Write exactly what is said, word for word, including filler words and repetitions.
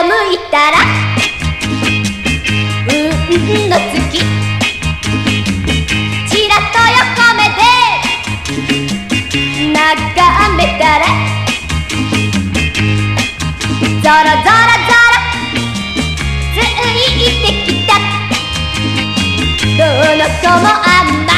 を向いたら運の月ちらっと横目で眺めたらゾロゾロゾロついてきたどの子もあんな